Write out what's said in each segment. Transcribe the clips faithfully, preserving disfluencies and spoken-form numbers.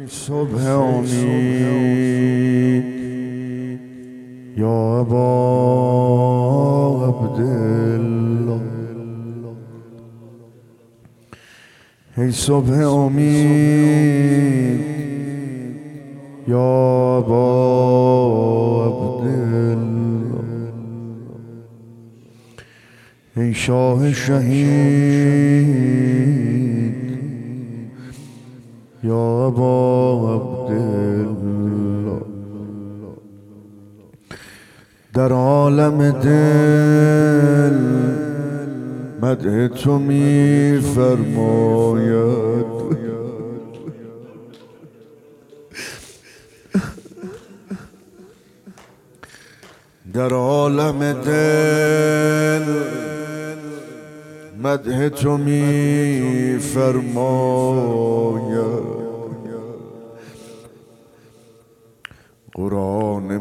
صبح امید یا ابا عبدالله، ای صبح امید یا ابا عبدالله، ای شاه شهید یا ابا عبدالله، در عالم دل مدح تو می فرماید، در عالم دل مدح تو می فرماید، قرآن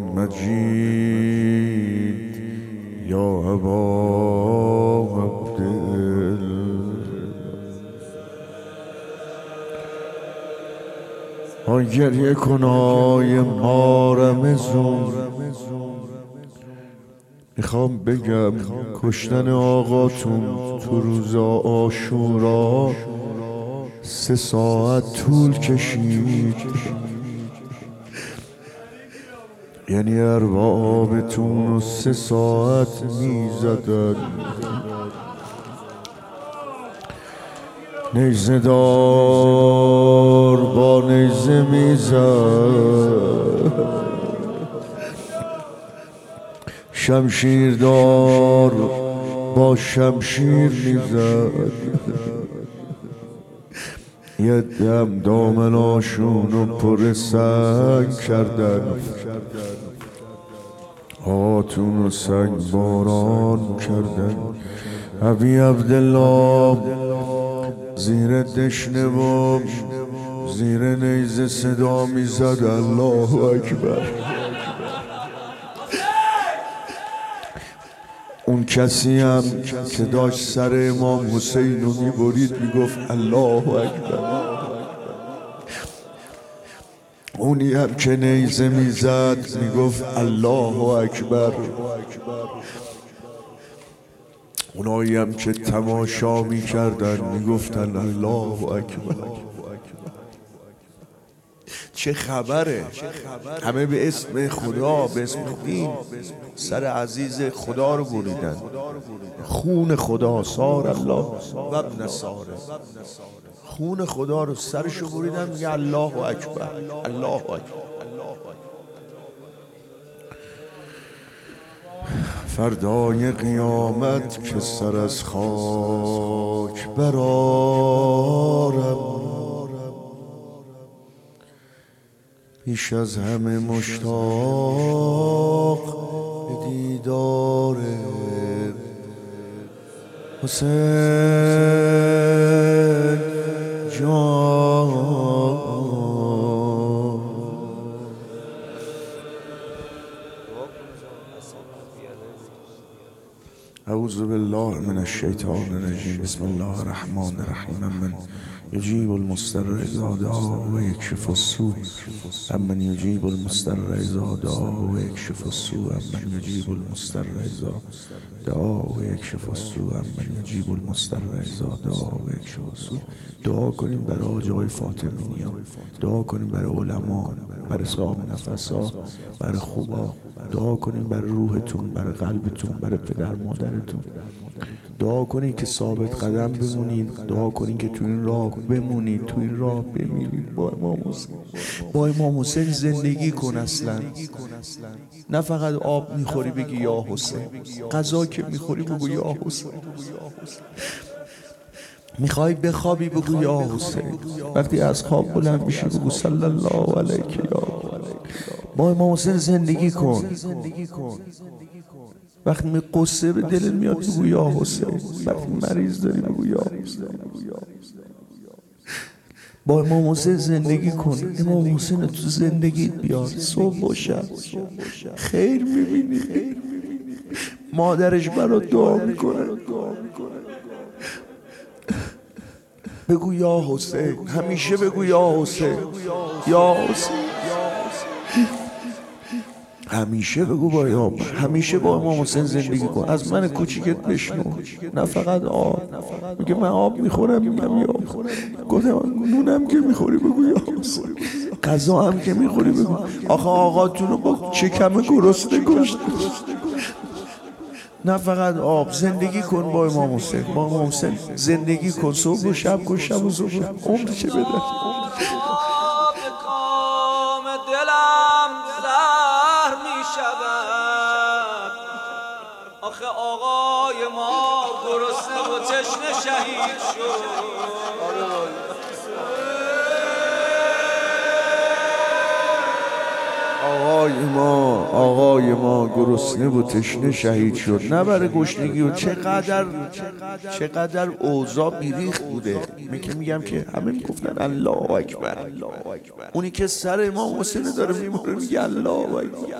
مجید یا ابا عبدالله، آن گریه کنای مارمزون، میخوام بگم کشتن آقاتون تو روز عاشورا سه ساعت طول کشید، یعنی اربابتون رو سه ساعت میزدن، نیزه دار با نیزه میزد، شمشیردار با شمشیر میزد، یه دم دامناشون رو پر سنگ کردن، هاتون رو سنگ باران کردن. ابی عبدالله زیر دشنه و زیر نیزه صدا میزد الله اکبر. اون کسی هم که داشت سر امام حسین رو میبرید میگفت الله اکبر، اونی هم که نیزه میزد میگفت الله اکبر، اونایی هم که تماشا میکردن میگفتن الله اکبر. چه خبره؟ همه به اسم خدا، به اسم دین سر عزیز خدا رو بریدن، خون خدا سار الله و ابن ساره، خون خدا رو سرشو بریدن، میگه الله اکبر الله اکبر. فردای قیامت که سر از خاک برارم، پیش از همه مشتاق به دیدار حسین جان. اعوذ بالله من الشیطان الرجیم. بسم الله الرحمن الرحیم. من یجیب المضطر اذا دعا و یکشف السوء، امن یجیب المضطر اذا دعا و یکشف السوء، امن یجیب المضطر اذا دعا و یکشف السوء، امن یجیب المضطر اذا دعا و یکشف السوء. دعا کنیم برای آجای فاطمی‌ها، دعا کنیم برای علما، برای صاحب نفسا، برای خوبا، دعا کنیم برای روحتون، برای قلبتون، برای پدر مادرتون. دعا کنین که ثابت قدم بمونید، دعا کنین که تو این راه بمونید، تو این راه بمیرید با امام حسین. با امام حسین زندگی کن. اصلا نه فقط آب میخوری بگی یا حسین، غذا که میخوری بگو یا حسین، میخوای بخوابی بگو یا حسین، وقتی از خواب بلند میشی بگو صلی الله علیه یا. با امام حسین زندگی کن. وقتی می قصه به دلت میاد بگو یا حسین، وقتی مریض داری بگو یا حسین. با امام حسین زندگی کن. امام حسین تو زندگیت بیار، صبح و شب خیر میبینی. مادرش برات دعا میکنه. بگو یا حسین، همیشه بگو یا حسین، یا حسین، همیشه بگو با یا همیشه با امام حسین زندگی کن. از من کوچیکت بشنو، نه فقط آب. میگه من آب میخورم، میگم یا گفتم نونم که میخوری بگو یا حسین، غذا هم که میخوری بگو آخه آقاتون رو با چه کمه گرسنه کشت. نه فقط آب، زندگی کن با امام حسین، با امام حسین زندگی کن، صبح و شب کن، شب و صبح عمر چه بده. آخه آقای ما گرسنه و تشنه شهید شد. آقای ما آقای ما گرسنه و تشنه شهید شد، نه برای گشنگی. و چقدر چقدر اوضاع بیریخت بوده. می که میگم که همه میگفتن الله اکبر، اونی که سر امام حسین داره میمونه میگه الله اکبر.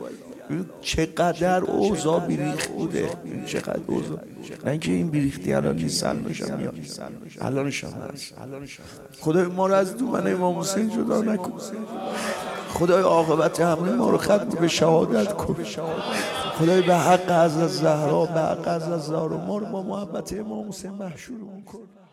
چقدر اوضاع بیریخت بوده، چقدر اوضاع، نه اینکه این بیریختی الان نیست، الانش هم میاد، الانش هم هست. خدای ما رو از دومن امام حسین جدا نکن. خدای عاقبت همه ما رو ختم به شهادت کن. خدای به حق حضرت زهرا، به حق حضرت زهرا ما رو با محبت امام حسین محشور کن.